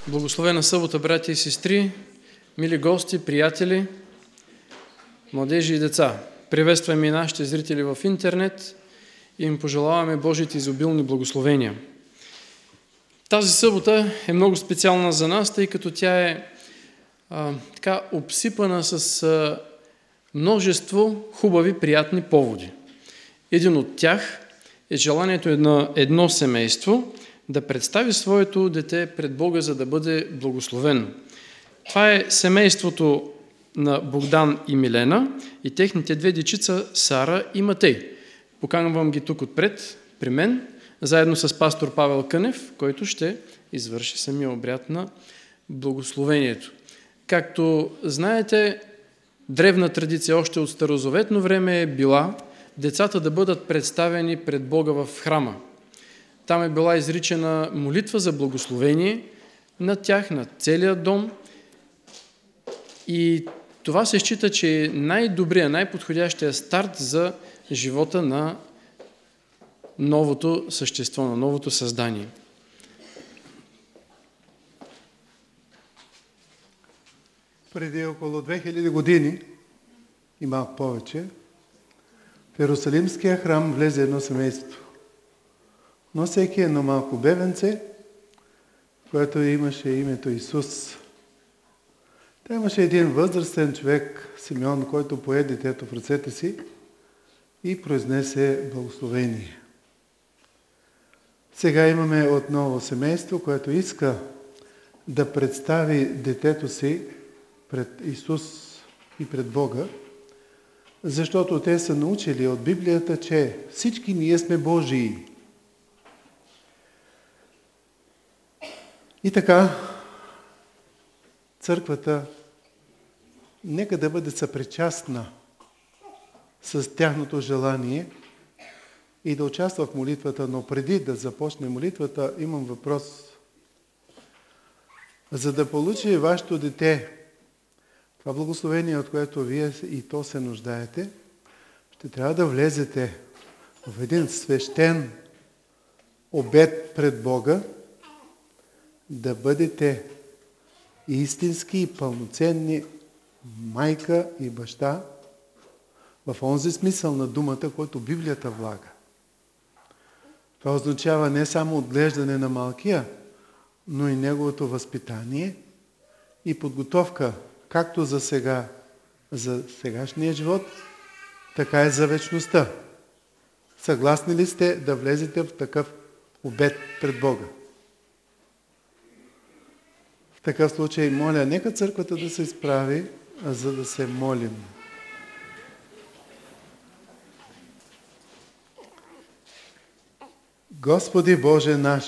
Благословена събота, братя и сестри, мили гости, приятели, младежи и деца. Приветстваме и нашите зрители в интернет и им пожелаваме Божите изобилни благословения. Тази събота е много специална за нас, тъй като тя е така обсипана с множество хубави, приятни поводи. Един от тях е желанието на едно семейство да представи своето дете пред Бога, за да бъде благословено. Това е семейството на Богдан и Милена и техните две дечица Сара и Матей. Поканвам ги тук отпред, при мен, заедно с пастор Павел Кънев, който ще извърши самия обряд на благословението. Както знаете, древна традиция още от старозаветно време е била децата да бъдат представени пред Бога в храма. Там е била изричена молитва за благословение на тях, на целия дом. И това се счита, че е най-добрият, най-подходящия старт за живота на новото същество, на новото създание. Преди около 2000 години и малко повече, в Иерусалимския храм влезе едно семейство. Носейки едно малко бебенце, което имаше името Исус. Та имаше един възрастен човек, Симеон, който пое детето в ръцете си и произнесе благословение. Сега имаме отново семейство, което иска да представи детето си пред Исус и пред Бога, защото те са научили от Библията, че всички ние сме Божии. И така, църквата нека да бъде съпричастна с тяхното желание и да участва в молитвата, но преди да започне молитвата, имам въпрос. За да получи вашето дете това благословение, от което вие и то се нуждаете, ще трябва да влезете в един свещен обет пред Бога, да бъдете истински и пълноценни майка и баща в онзи смисъл на думата, който Библията влага. Това означава не само отглеждане на малкия, но и неговото възпитание и подготовка както за сега, за сегашния живот, така и за вечността. Съгласни ли сте да влезете в такъв обет пред Бога? В такъв случай, моля, нека църквата да се изправи, за да се молим. Господи Боже наш,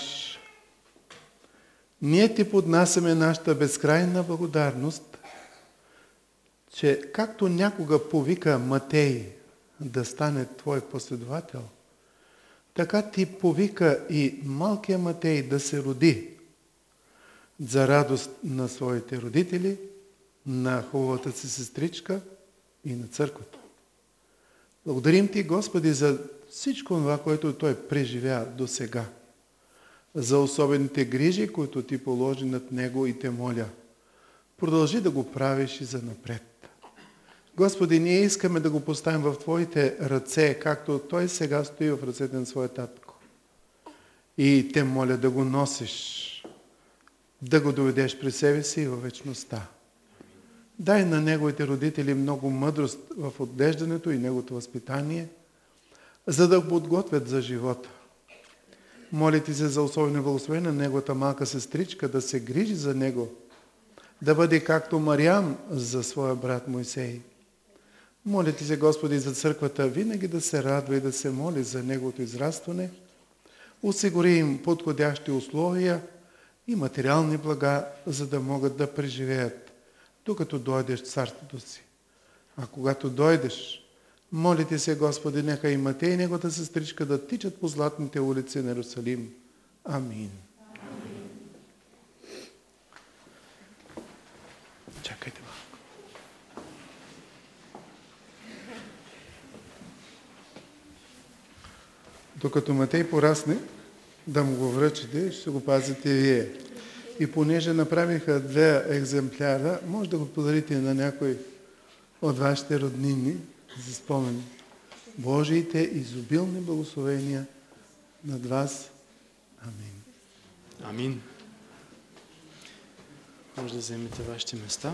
ние Ти поднасяме нашата безкрайна благодарност, че както някога повика Матей да стане Твой последовател, така Ти повика и малкия Матей да се роди за радост на своите родители, на хубавата си сестричка и на църквата. Благодарим Ти, Господи, за всичко това, което той преживя до сега, за особените грижи, които Ти положи над него и Те моля. Продължи да го правиш и за напред. Господи, ние искаме да го поставим в Твоите ръце, както той сега стои в ръцете на своя татко. И Те моля да го носиш, да го доведеш при себе си във вечността. Дай на неговите родители много мъдрост в отглеждането и неговото възпитание, за да го подготвят за живота. Моля Ти се за особено благословение на неговата малка сестричка, да се грижи за него, да бъде както Мариам за своя брат Мойсей. Моля Ти се, Господи, за църквата винаги да се радва и да се моли за неговото израстване, осигури им подходящи условия и материални блага, за да могат да преживеят, докато дойдеш в царството си. А когато дойдеш, моля Ти се, Господи, нека и Матей и неговата сестричка да тичат по златните улици на Иерусалим. Амин. Чакайте малко. Докато Матей порасне, да му го връчите, ще го пазите вие. И понеже направиха 2 екземпляра, може да го подарите на някой от вашите роднини за спомен. Божиите изобилни благословения над вас. Амин. Амин. Може да вземете вашите места.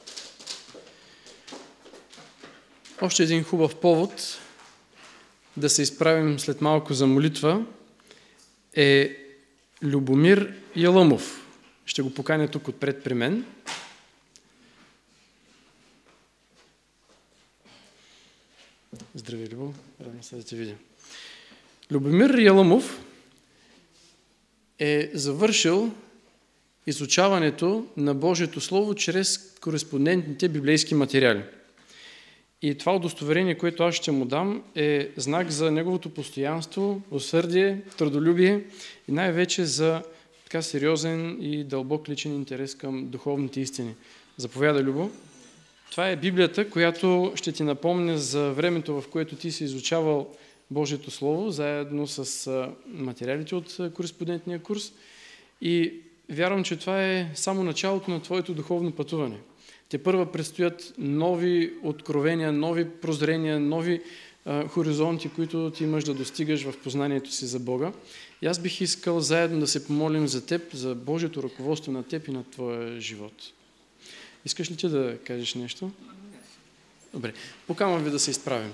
Още един хубав повод да се изправим след малко за молитва е Любомир Ялъмов. Ще го поканя тук отпред при мен. Здравей, Любо. Радвам се да те видя. Любомир Ялъмов е завършил изучаването на Божието Слово чрез кореспондентните библейски материали. И това удостоверение, което аз ще му дам, е знак за неговото постоянство, усърдие, трудолюбие и най-вече за така сериозен и дълбок личен интерес към духовните истини. Заповядай, Любо. Това е Библията, която ще ти напомня за времето, в което ти си изучавал Божието Слово, заедно с материалите от кореспондентния курс. И вярвам, че това е само началото на твоето духовно пътуване. Те първа предстоят нови откровения, нови прозрения, нови хоризонти, които ти имаш да достигаш в познанието си за Бога. И аз бих искал заедно да се помолим за теб, за Божието ръководство на теб и на твоя живот. Искаш ли ти да кажеш нещо? Добре, покамвам ви да се изправим.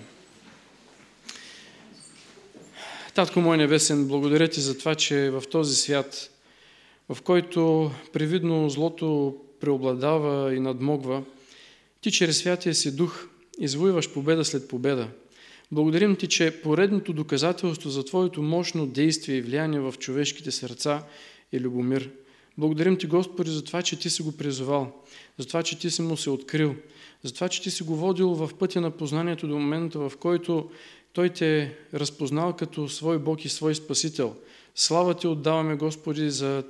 Татко мой небесен, благодаря ти за това, че в този свят, в който привидно злото преобладава и надмогва, ти чрез Святия си Дух извоюваш победа след победа. Благодарим ти, че поредното доказателство за твоето мощно действие и влияние в човешките сърца е Любомир. Благодарим ти, Господи, за това, че ти си го призовал, за това, че ти си му се открил, за това, че ти си го водил в пътя на познанието до момента, в който той те е разпознал като свой Бог и свой Спасител. Слава ти отдаваме, Господи, за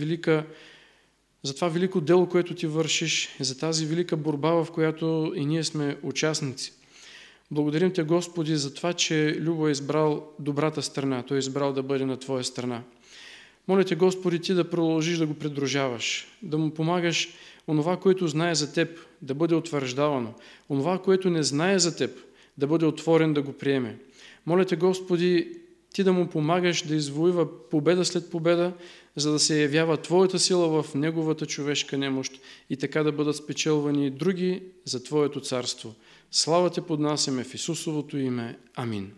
това велико дело, което ти вършиш, за тази велика борба, в която и ние сме участници. Благодарим те, Господи, за това, че Любо е избрал добрата страна. Той е избрал да бъде на твоя страна. Моля те, Господи, ти да продължиш да го придружаваш, да му помагаш онова, което знае за теб, да бъде утвърждавано, онова, което не знае за теб, да бъде отворен да го приеме. Моля те, Господи, ти да му помагаш да извоюва победа след победа, за да се явява твоята сила в неговата човешка немощ и така да бъдат спечелвани други за твоето царство. Слава те поднасяме в Исусовото име. Амин.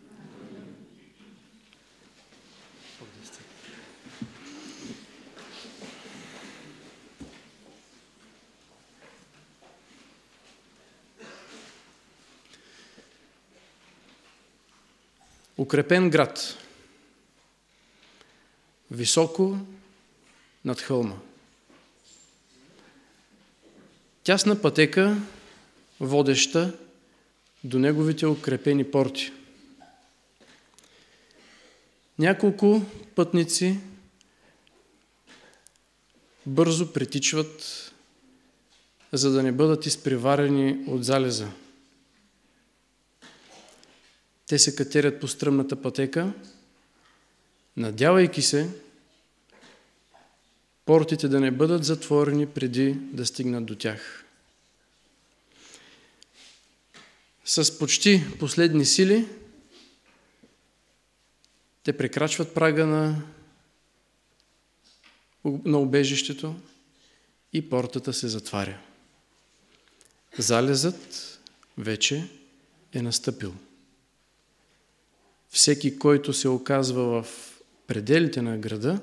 Укрепен град, високо над хълма. Тясна пътека, водеща до неговите укрепени порти. Няколко пътници бързо притичват, за да не бъдат изпреварени от залеза. Те се катерят по стръмната пътека, надявайки се портите да не бъдат затворени преди да стигнат до тях. С почти последни сили те прекрачват прага на убежището и портата се затваря. Залезът вече е настъпил. Всеки, който се оказва в пределите на града,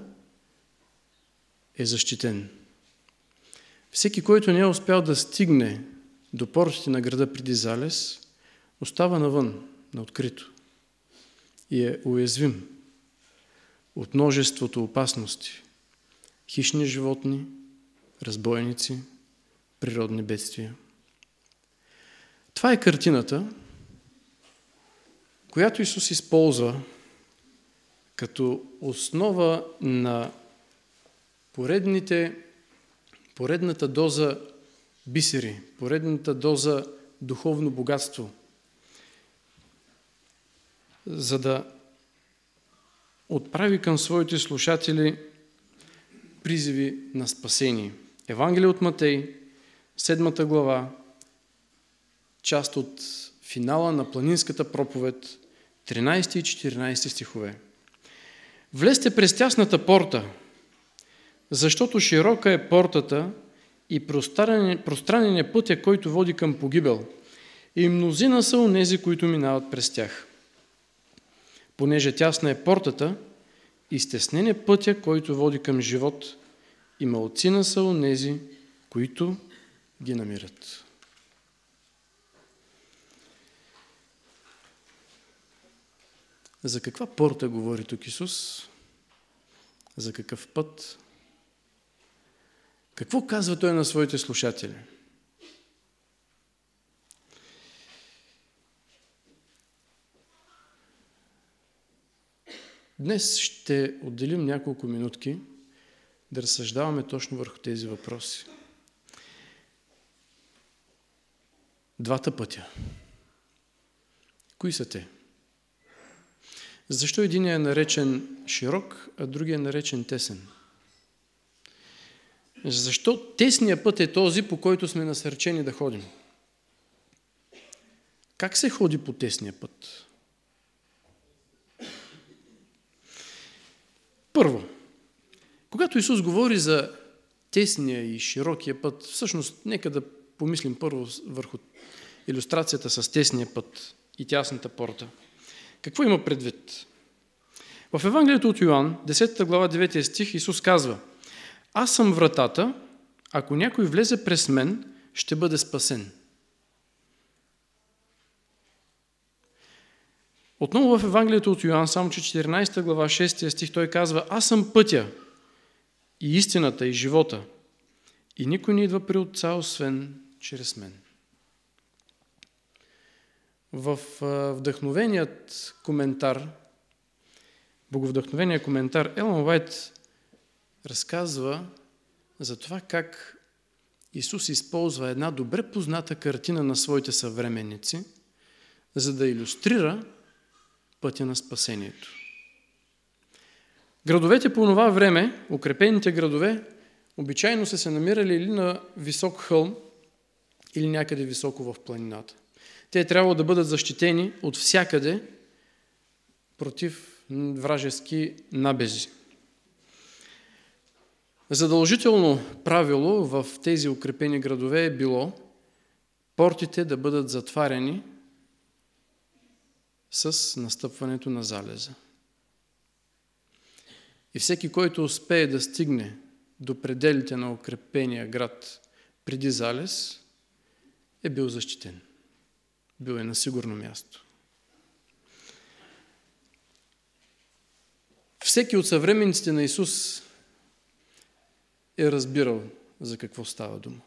е защитен. Всеки, който не е успял да стигне до портите на града преди залез, остава навън, на открито и е уязвим от множеството опасности, хищни животни, разбойници, природни бедствия. Това е картината, която Исус използва като основа на поредната доза бисери, поредната доза духовно богатство, за да отправи към своите слушатели призиви на спасение. Евангелие от Матей, 7 глава, част от финала на планинската проповед, 13 и 14 стихове. Влезте през тясната порта, защото широка е портата и пространен е пътя, който води към погибел, и мнозина са онези, които минават през тях. Понеже тясна е портата и стеснен е пътя, който води към живот, и малцина са онези, които ги намират. За каква порта говори тук Исус? За какъв път? Какво казва Той на своите слушатели? Днес ще отделим няколко минутки да разсъждаваме точно върху тези въпроси. Двата пътя. Кои са те? Защо единият е наречен широк, а другия е наречен тесен? Защо тесният път е този, по който сме насърчени да ходим? Как се ходи по тесния път? Първо, когато Исус говори за тесния и широкия път, всъщност нека да помислим първо върху илюстрацията с тесния път и тясната порта. Какво има предвид? В Евангелието от Йоан, 10 глава, 9 стих, Исус казва: Аз съм вратата, ако някой влезе през мен, ще бъде спасен. Отново в Евангелието от Йоан, само че 14 глава, 6 стих, той казва: Аз съм пътя и истината и живота, и никой не идва при Отца, освен чрез мен. В вдъхновеният коментар, боговдъхновения коментар, Елън Уайт разказва за това как Исус използва една добре позната картина на своите съвременници, за да илюстрира пътя на спасението. Градовете по това време, укрепените градове, обичайно са се намирали или на висок хълм, или някъде високо в планината. Те трябва да бъдат защитени от всякъде против вражески набези. Задължително правило в тези укрепени градове е било портите да бъдат затваряни с настъпването на залеза. И всеки, който успее да стигне до пределите на укрепения град преди залез, е бил защитен. Бил е на сигурно място. Всеки от съвременниците на Исус е разбирал за какво става дума.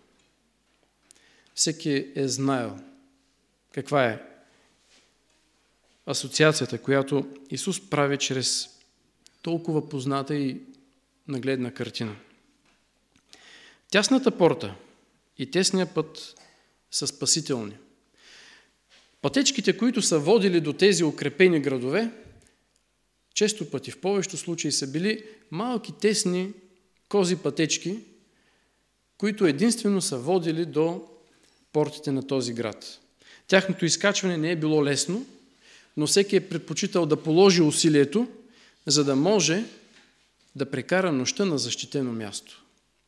Всеки е знаел каква е асоциацията, която Исус прави чрез толкова позната и нагледна картина. Тясната порта и тесния път са спасителни. Пътечките, които са водили до тези укрепени градове, често пъти, в повечето случаи, са били малки, тесни кози пътечки, които единствено са водили до портите на този град. Тяхното изкачване не е било лесно, но всеки е предпочитал да положи усилието, за да може да прекара нощта на защитено място.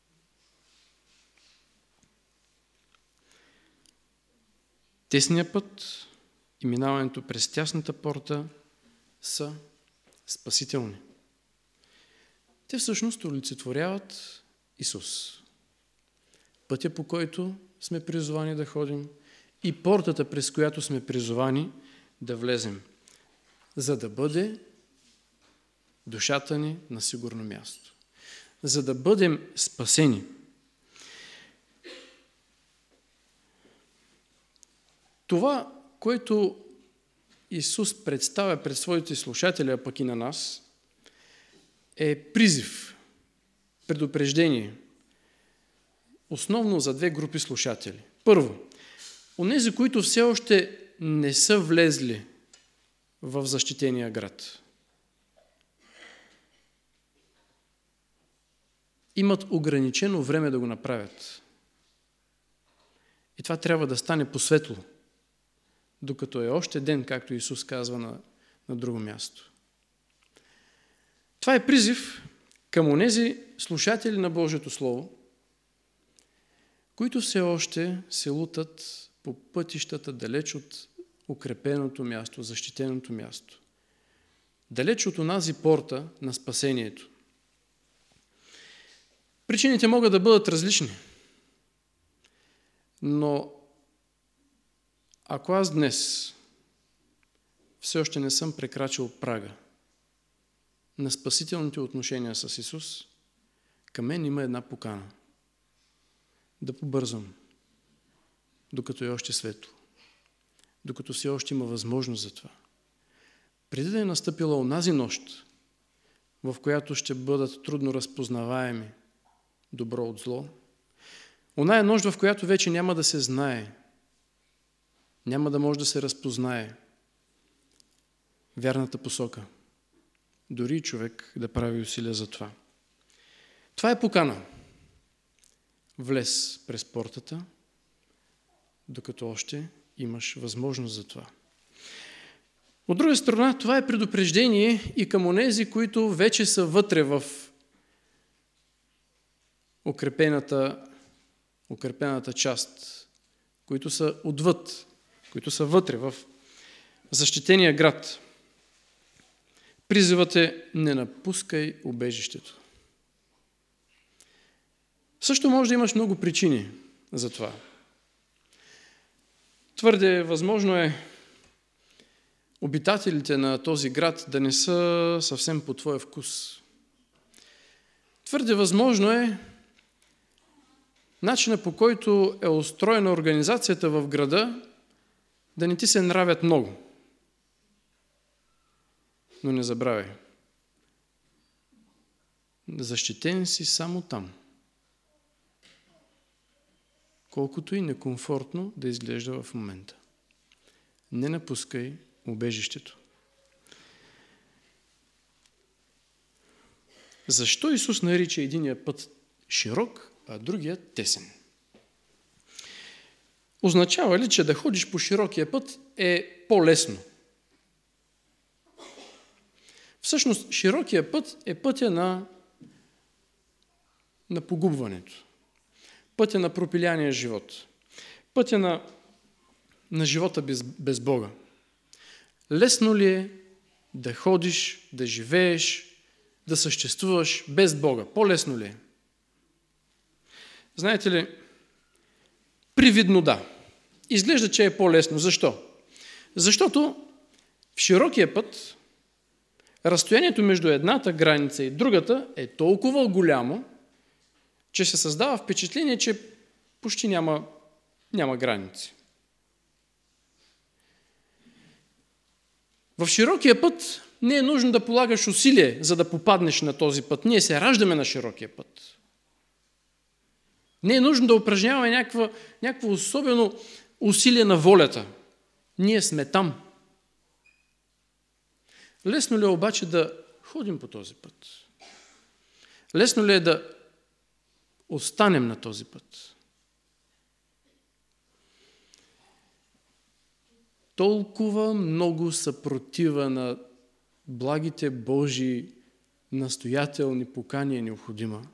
Тесният път и минаването през тясната порта са спасителни. Те всъщност олицетворяват Исус. Пътя, по който сме призовани да ходим, и портата, през която сме призовани да влезем, за да бъде душата ни на сигурно място. За да бъдем спасени. Това, което Исус представя пред своите слушатели, а пък и на нас, е призив, предупреждение, основно за две групи слушатели. Първо, онези, които все още не са влезли в защитения град. имат ограничено време да го направят. И това трябва да стане по-светло, докато е още ден, както Исус казва на друго място. Това е призив към онези слушатели на Божието Слово, които все още се лутат по пътищата далеч от укрепеното място, защитеното място. Далеч от онази порта на спасението. Причините могат да бъдат различни, но ако аз днес все още не съм прекрачил прага на спасителните отношения с Исус, към мен има една покана. Да побързам, докато е още светло, докато все още има възможност за това. Преди да е настъпила онази нощ, в която ще бъдат трудно разпознаваеми добро от зло, оная нощ, в която вече няма да се знае, няма да може да се разпознае вярната посока. Дори човек да прави усилия за това. Това е покана. Влез през портата, докато още имаш възможност за това. От друга страна, това е предупреждение и към онези, които вече са вътре в укрепената част, които са отвъд, които са вътре в защитения град. Призивът е: не напускай убежището. Също може да имаш много причини за това. Твърде възможно е обитателите на този град да не са съвсем по твоя вкус. Твърде възможно е начинът, по който е устроена организацията в града, да не ти се нравят много. Но не забравяй. Защитен си само там. Колкото и некомфортно да изглежда в момента. Не напускай убежището. Защо Исус нарича единия път широк, а другия тесен? Означава ли, че да ходиш по широкия път е по-лесно? Всъщност, широкия път е пътя на погубването. Пътя на пропиляния живот. Пътя на живота без Бога. Лесно ли е да ходиш, да живееш, да съществуваш без Бога? По-лесно ли е? Знаете ли, привидно да. Изглежда, че е по-лесно. Защо? Защото в широкия път разстоянието между едната граница и другата е толкова голямо, че се създава впечатление, че почти няма граници. В широкия път не е нужно да полагаш усилие, за да попаднеш на този път. Ние се раждаме на широкия път. Не е нужно да упражняваме някакво особено усилие на волята. Ние сме там. Лесно ли е обаче да ходим по този път? Лесно ли е да останем на този път? Толкова много съпротива на благите Божии настоятелни покани е необходима,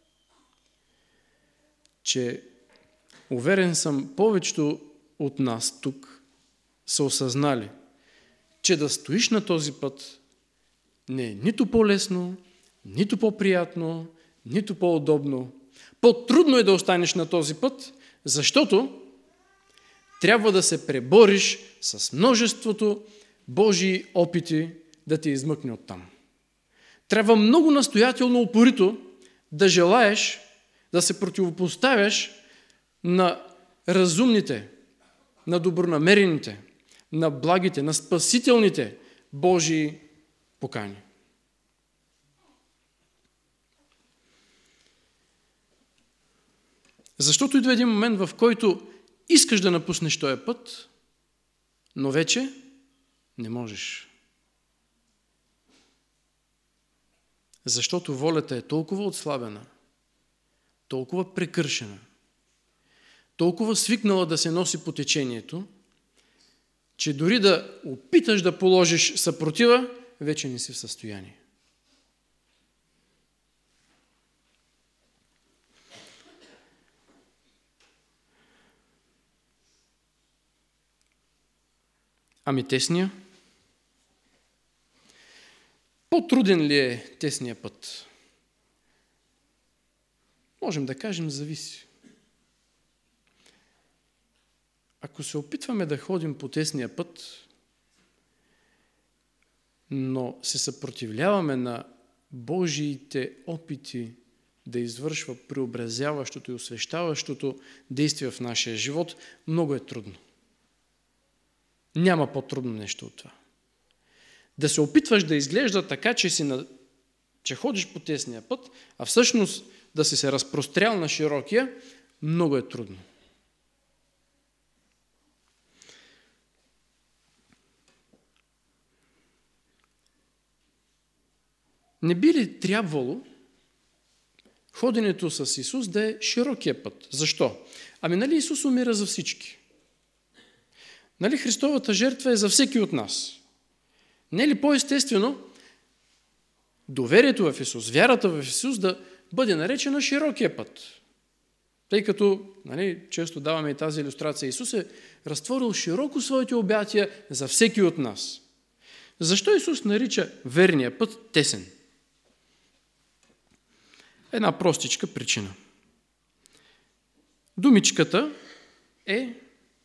че уверен съм, повечето от нас тук са осъзнали, че да стоиш на този път не е нито по-лесно, нито по-приятно, нито по-удобно. По-трудно е да останеш на този път, защото трябва да се пребориш с множеството Божии опити да те измъкне оттам. Трябва много настоятелно, упорито да желаеш да се противопоставяш на разумните, на добронамерените, на благите, на спасителните Божии покани. Защото идва един момент, в който искаш да напуснеш този път, но вече не можеш. Защото волята е толкова отслабена, толкова прекършена, толкова свикнала да се носи по течението, че дори да опиташ да положиш съпротива, вече не си в състояние. Ами тесния? По-труден ли е тесния път? Можем да кажем, зависи. Ако се опитваме да ходим по тесния път, но се съпротивляваме на Божиите опити да извършва преобразяващото и освещаващото действие в нашия живот, много е трудно. Няма по-трудно нещо от това. Да се опитваш да изглежда така, че ходиш по тесния път, а всъщност да си се разпрострял на широкия, много е трудно. Не би ли трябвало ходенето с Исус да е широкия път? Защо? Ами нали Исус умира за всички? Нали Христовата жертва е за всеки от нас? Не е ли по-естествено доверието в Исус, вярата в Исус да бъде наречена широкия път? Тъй като, често даваме и тази илюстрация, Исус е разтворил широко своите обятия за всеки от нас. Защо Исус нарича верния път тесен? Една простичка причина. Думичката е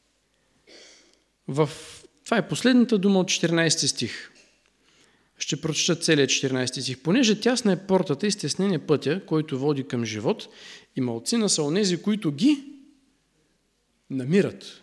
това е последната дума от 14 стих. Ще прочета целият 14 стих. Понеже тясна е портата и стеснен е пътя, който води към живот, и малцина са онези, които ги намират.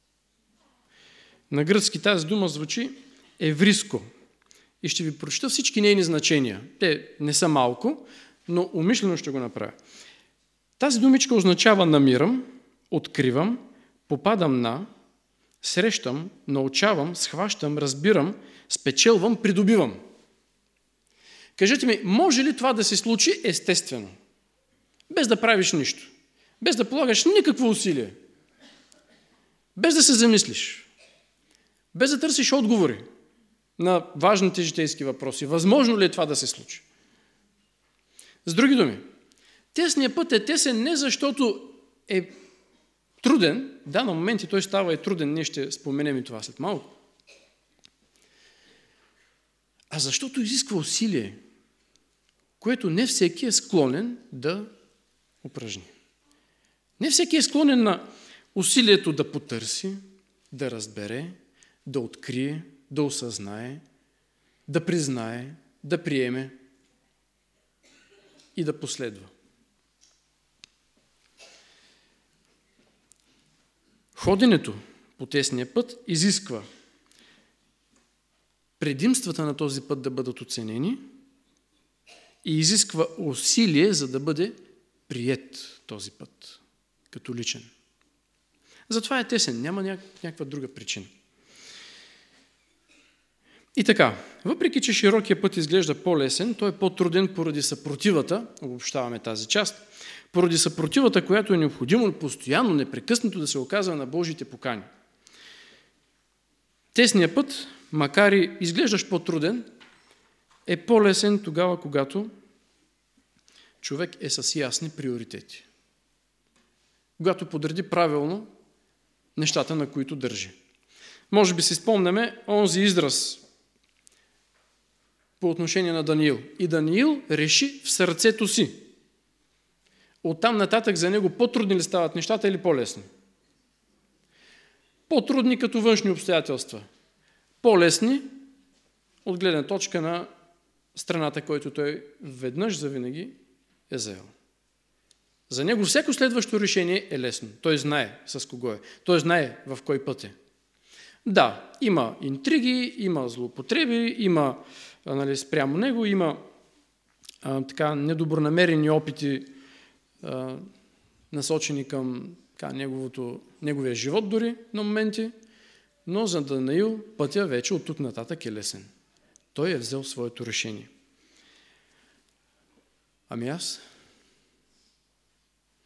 На гръцки тази дума звучи евриско. И ще ви прочета всички нейни значения. Те не са малко, но умишлено ще го направя. Тази думичка означава намирам, откривам, попадам на, срещам, научавам, схващам, разбирам, спечелвам, придобивам. Кажете ми, може ли това да се случи естествено? Без да правиш нищо. Без да полагаш никакво усилие. Без да се замислиш. Без да търсиш отговори на важните житейски въпроси. Възможно ли е това да се случи? С други думи, тесният път е тесен не защото е труден, да, на моменти той става и труден, ние ще споменем и това след малко, а защото изисква усилие, което не всеки е склонен да упражни. Не всеки е склонен на усилието да потърси, да разбере, да открие, да осъзнае, да признае, да приеме и да последва. Ходенето по тесния път изисква предимствата на този път да бъдат оценени и изисква усилие, за да бъде приет този път като личен. Затова е тесен, няма някаква друга причина. И така, въпреки че широкия път изглежда по-лесен, той е по-труден поради съпротивата, обобщаваме тази част, поради съпротивата, която е необходимо постоянно, непрекъснато да се оказва на Божиите покани. Тесният път, макар и изглеждащ по-труден, е по-лесен тогава, когато човек е с ясни приоритети. Когато подреди правилно нещата, на които държи. Може би си спомняме онзи израз по отношение на Даниил. И Даниил реши в сърцето си. Оттам нататък за него по-трудни ли стават нещата или по-лесни? По-трудни като външни обстоятелства. По-лесни от гледна точка на страната, който той веднъж завинаги е заел. За него всяко следващо решение е лесно. Той знае с кого е. Той знае в кой път е. Да, има интриги, има злоупотреби, има спрямо него, има недобронамерени опити, насочени към неговия живот дори на моменти, но за Даниил пътя вече от тук нататък е лесен. Той е взел своето решение. Ами аз?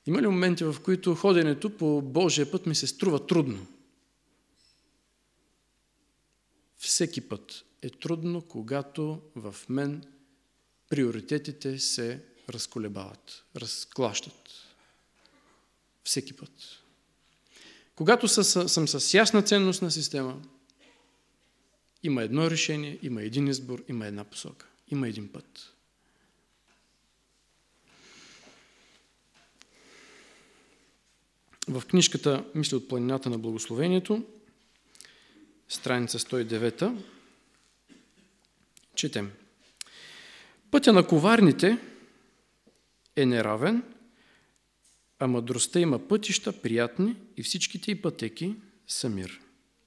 Има ли моменти, в които ходенето по Божия път ми се струва трудно? Всеки път е трудно, когато в мен приоритетите се разколебават, разклащат. Всеки път. Когато съм с ясна ценностна система, има едно решение, има един избор, има една посока, има един път. В книжката "Мисли от планината на благословението", страница 109, четем: "Пътя на коварните е неравен, а мъдростта има пътища приятни и всичките й пътеки са мир."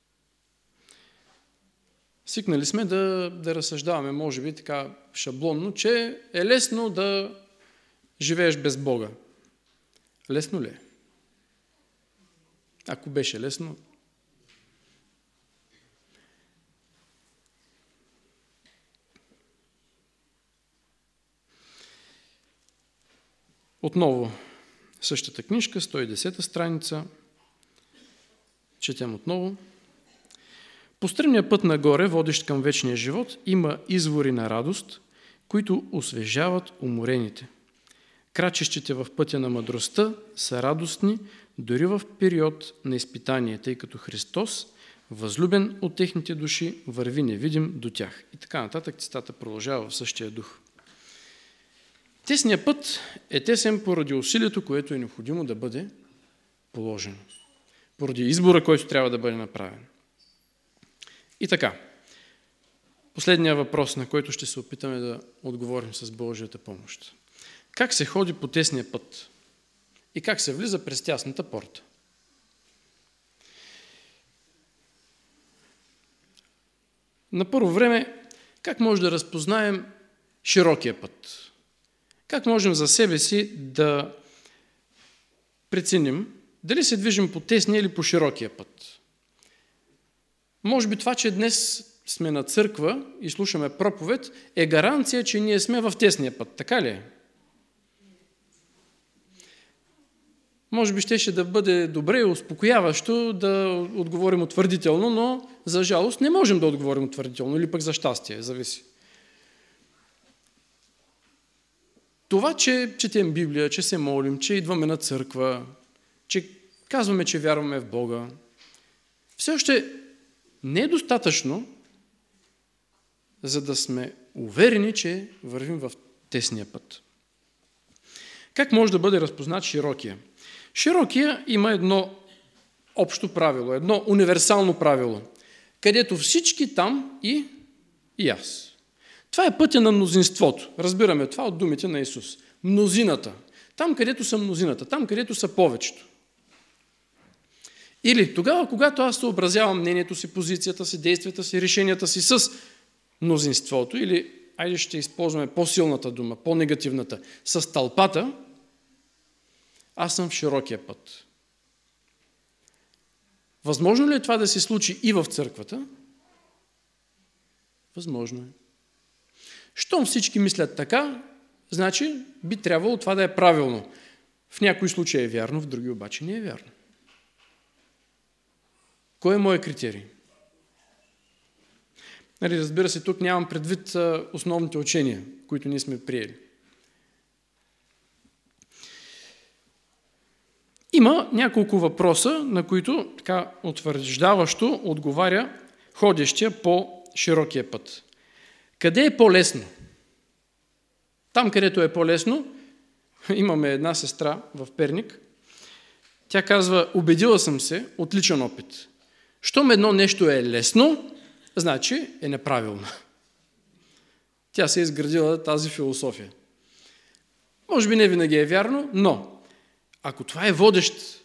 Свикнали сме да разсъждаваме, може би така шаблонно, че е лесно да живееш без Бога. Лесно ли е? Ако беше лесно. Отново същата книжка, 110 страница, четем отново: "По стръмния път нагоре, водещ към вечния живот, има извори на радост, които освежават уморените. Крачещите в пътя на мъдростта са радостни дори в период на изпитание, тъй като Христос, възлюбен от техните души, върви невидим до тях." И така нататък, цитата продължава в същия дух. Тесният път е тесен поради усилието, което е необходимо да бъде положено. Поради избора, който трябва да бъде направен. И така, последният въпрос, на който ще се опитаме да отговорим с Божията помощ. Как се ходи по тесния път? И как се влиза през тясната порта? На първо време, как може да разпознаем широкия път? Как можем за себе си да преценим дали се движим по тесния или по широкия път? Може би това, че днес сме на църква и слушаме проповед, е гаранция, че ние сме в тесния път. Така ли е? Може би щеше да бъде добре и успокояващо да отговорим утвърдително, но за жалост не можем да отговорим утвърдително, или пък за щастие, зависи. Това, че четем Библия, че се молим, че идваме на църква, че казваме, че вярваме в Бога, все още не е достатъчно, за да сме уверени, че вървим в тесния път. Как може да бъде разпознат широкия? Широкия има едно общо правило, едно универсално правило, където всички там и аз. Това е пътя на мнозинството. Разбираме това от думите на Исус. Мнозината. Там, където са мнозината, там, където са повечето. Или тогава, когато аз съобразявам мнението си, позицията си, действията си, решенията си с мнозинството, или, айде ще използваме по-силната дума, по-негативната, с тълпата, аз съм в широкия път. Възможно ли е това да се случи и в църквата? Възможно е. Щом всички мислят така, значи би трябвало това да е правилно. В някои случаи е вярно, в други обаче не е вярно. Кой е моят критерий? Разбира се, тук нямам предвид основните учения, които ние сме приели. Има няколко въпроса, на които така утвърждаващо отговаря ходещия по широкия път. Къде е по-лесно? Там, където е по-лесно, имаме една сестра в Перник. Тя казва: убедила съм се от личен опит. Щом едно нещо е лесно, значи е неправилно. Тя се е изградила тази философия. Може би не винаги е вярно, но ако това е водещ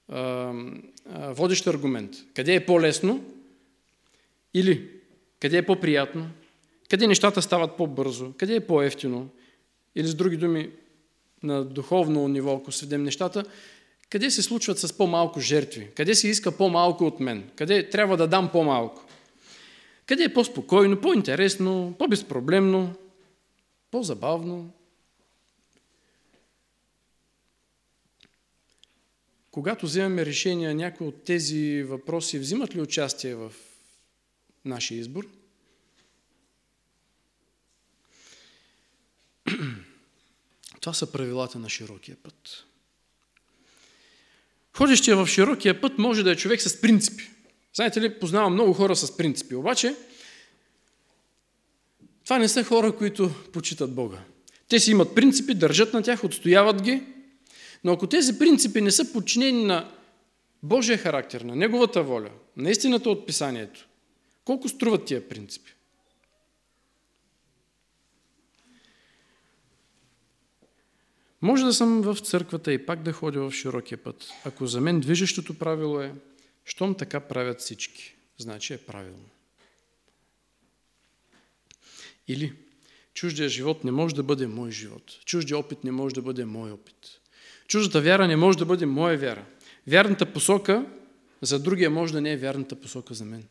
аргумент, къде е по-лесно или къде е по-приятно, къде нещата стават по-бързо, къде е по-евтино, или с други думи на духовно ниво, ако сведем нещата, къде се случват с по-малко жертви, къде се иска по-малко от мен, къде трябва да дам по-малко, къде е по-спокойно, по-интересно, по-безпроблемно, по-забавно. когато вземаме решения, някои от тези въпроси взимат ли участие в нашия избор? Това са правилата на широкия път. Ходещия в широкия път може да е човек с принципи. Знаете ли, познавам много хора с принципи, обаче това не са хора, които почитат Бога. Те си имат принципи, държат на тях, отстояват ги, но ако тези принципи не са подчинени на Божия характер, на Неговата воля, на истината от Писанието, колко струват тия принципи? Може да съм в църквата и пак да ходя в широкия път. Ако за мен движещото правило е, щом така правят всички, значи е правилно. Или чуждия живот не може да бъде мой живот. Чуждия опит не може да бъде мой опит. Чуждата вяра не може да бъде моя вяра. Вярната посока за другия може да не е вярната посока за мен.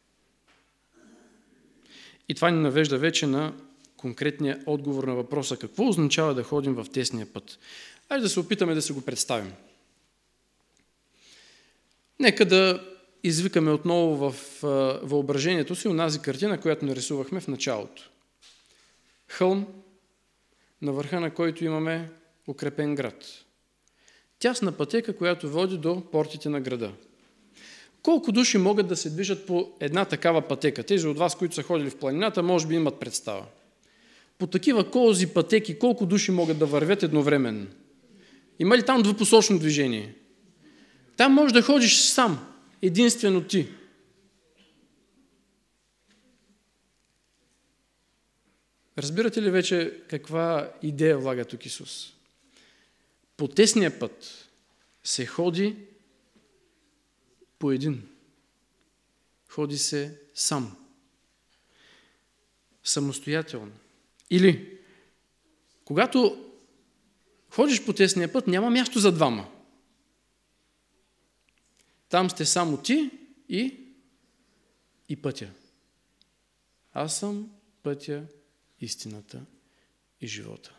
И това ни навежда вече на конкретния отговор на въпроса какво означава да ходим в тесния път. Айде да се опитаме да се го представим. Нека да извикаме отново в въображението си онази картина, която нарисувахме в началото. Хълм, на върха на който имаме укрепен град. Тясна пътека, която води до портите на града. Колко души могат да се движат по една такава пътека? Тези от вас, които са ходили в планината, може би имат представа. По такива колзи пътеки, колко души могат да вървят едновременно? Има ли там двупосочно движение? Там можеш да ходиш сам, единствено ти. Разбирате ли вече каква идея влага тук Исус? По тесния път се ходи по един. Ходи се сам. Самостоятелно. Или, когато ходиш по тесния път, няма място за двама. Там сте само ти и пътя. Аз съм пътя, истината и живота.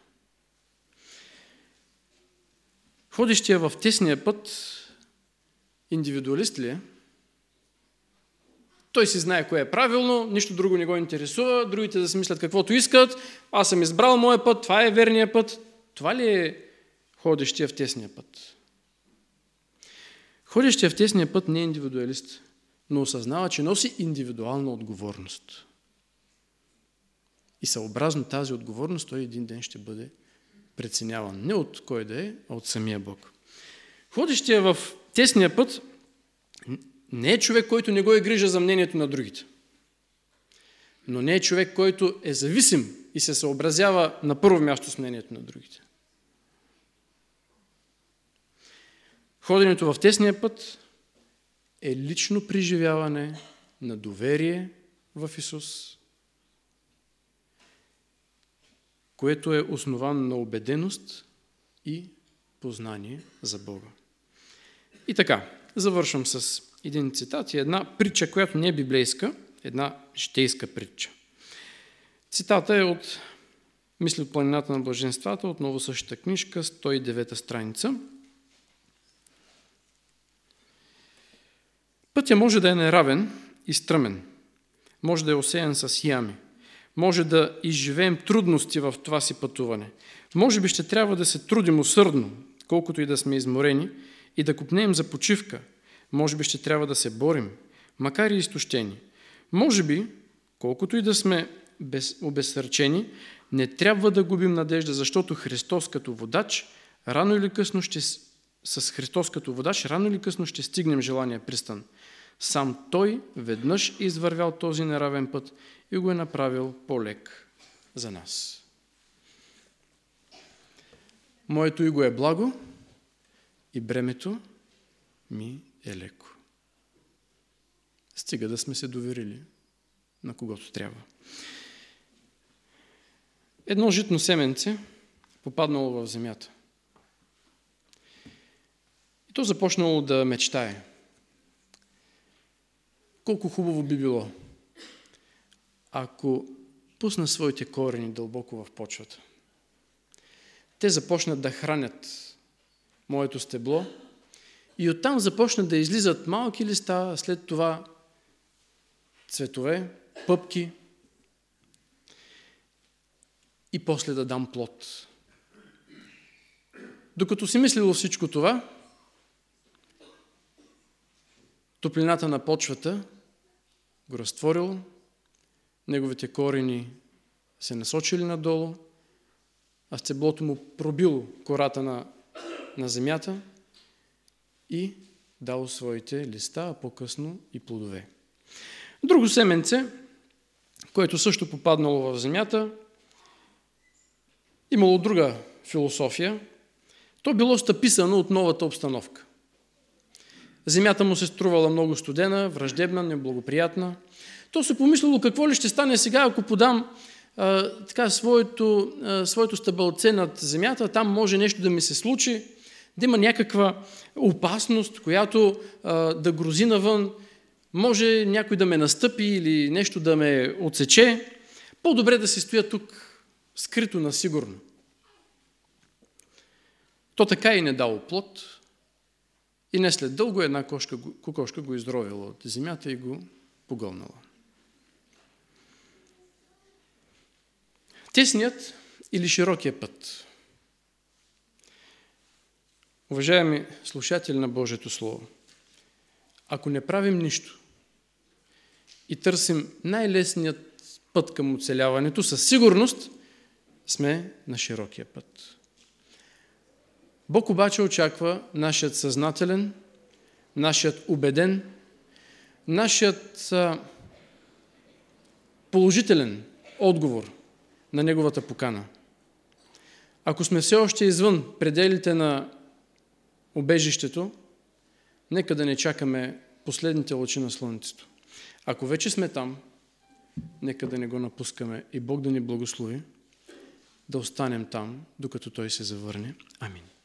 Ходещия в тесния път индивидуалист ли е? Той си знае кое е правилно, нищо друго не го интересува, другите да си мислят каквото искат, аз съм избрал моя път, това е верният път. Това ли е ходещия в тесния път? Ходещия в тесния път не е индивидуалист, но осъзнава, че носи индивидуална отговорност. И съобразно тази отговорност той един ден ще бъде преценяван. Не от кой да е, а от самия Бог. Ходещия в тесния път не е човек, който не го е грижа за мнението на другите. Но не е човек, който е зависим и се съобразява на първо място с мнението на другите. Ходенето в тесния път е лично преживяване на доверие в Исус, което е основано на убеденост и познание за Бога. И така, завършвам с един цитат и една притча, която не е библейска, една житейска притча. Цитата е от Мисли от планината на блаженствата, отново същата книжка, 109 страница. Пътя може да е неравен и стръмен, може да е осеян с ями, може да изживеем трудности в това си пътуване. Може би ще трябва да се трудим усърдно, колкото и да сме изморени, и да копнеем за почивка. Може би ще трябва да се борим, макар и изтощени. Може би, колкото и да сме обезсърчени, не трябва да губим надежда, защото Христос като водач, рано или късно ще стигнем желания пристан. Сам Той веднъж извървял този неравен път и го е направил по-лек за нас. Моето иго е благо и бремето ми е леко. Стига да сме се доверили на когото трябва. Едно житно семенце попаднало в земята. И то започнало да мечтае. Колко хубаво би било, ако пусна своите корени дълбоко в почвата. Те започнат да хранят моето стебло и оттам започна да излизат малки листа, след това цветове, пъпки и после да дам плод. Докато си мислило всичко това, топлината на почвата го разтворило, неговите корени се насочили надолу, а стеблото му пробило кората на земята и дало своите листа, а по-късно и плодове. Друго семенце, което също попаднало в земята, имало друга философия. То било стъписано от новата обстановка. Земята му се струвала много студена, враждебна, неблагоприятна. То се помислило какво ли ще стане сега, ако подам своето стъбълце над земята, там може нещо да ми се случи, да има някаква опасност, която да грози навън, може някой да ме настъпи или нещо да ме отсече. По-добре да се стоя тук, скрито на сигурно. То така и не дало плод и не след дълго една кокошка го изровила от земята и го погълнала. Тесният или широкия път. Уважаеми слушатели на Божието Слово, ако не правим нищо и търсим най-лесният път към оцеляването, със сигурност сме на широкия път. Бог обаче очаква нашият съзнателен, нашият убеден, нашият положителен отговор на Неговата покана. Ако сме все още извън пределите на убежището, нека да не чакаме последните лъчи на слънцето. Ако вече сме там, нека да не го напускаме и Бог да ни благослови да останем там, докато Той се завърне. Амин.